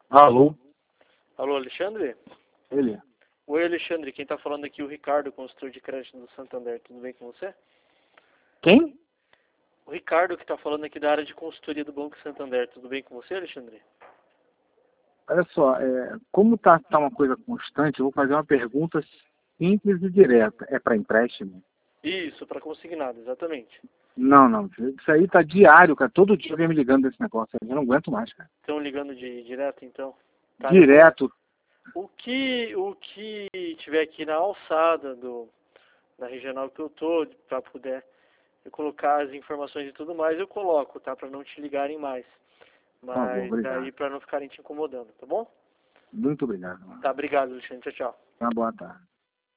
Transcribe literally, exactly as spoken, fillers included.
Alô? Alô, Alexandre? Ele? Oi, Alexandre. Quem está falando aqui é o Ricardo, consultor de crédito do Santander. Tudo bem com você? Quem? O Ricardo que está falando aqui da área de consultoria do Banco Santander. Tudo bem com você, Alexandre? Olha só, é, como tá, tá uma coisa constante, eu vou fazer uma pergunta simples e direta. É para empréstimo? Isso, para consignado, exatamente. Não, não. Isso aí tá diário, cara. Todo dia vem me ligando desse negócio. Eu não aguento mais, cara. Estão ligando de direto, então? Tá, eu vou... Direto. O que, o que tiver aqui na alçada do, da regional que eu tô, para poder eu colocar as informações e tudo mais, eu coloco, tá? Para não te ligarem mais. Por favor, Mas obrigado. aí para não ficarem te incomodando, tá bom? Muito obrigado. Tá, obrigado, Alexandre. Tchau, tchau. Uma boa tarde.